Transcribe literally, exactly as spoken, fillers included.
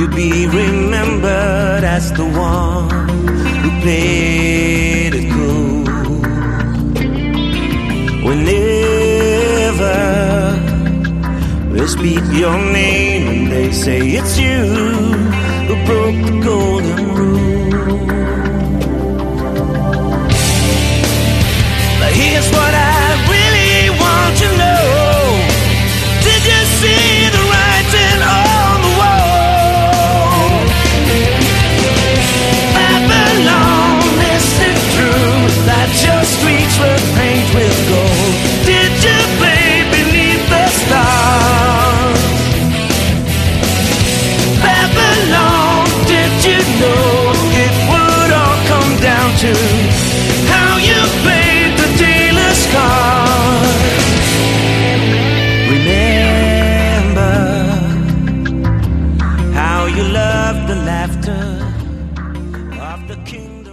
you'd be remembered as the one who played it cool. Whenever they speak your name and they say it's you who broke the golden rule. But here's what I really want to know. Did you see the writing on the wall? Babylon, is it true that your streets were painted with gold? Did you play beneath the stars? Babylon, did you know it would all come down to how you played the dealer's cards? Remember how you loved the laughter of the king.